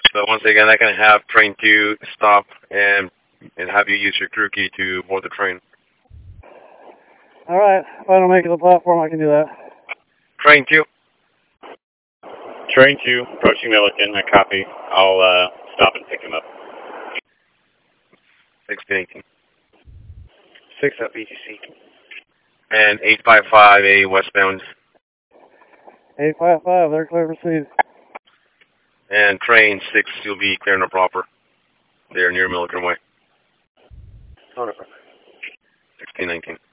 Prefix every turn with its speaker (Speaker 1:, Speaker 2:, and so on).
Speaker 1: So once again, I can have train 2 stop and have you use your crew key to board the train.
Speaker 2: Alright, if I don't make it to the platform, I can do that.
Speaker 1: Train 2.
Speaker 3: Train 2, approaching Milliken, I copy. I'll stop and pick him up.
Speaker 1: 1618.
Speaker 3: 6 up ETC.
Speaker 1: And 855A westbound.
Speaker 2: 855, they're clear to proceed.
Speaker 1: And train 6, you'll be clear and proper. They're near Milliken Way. 1619.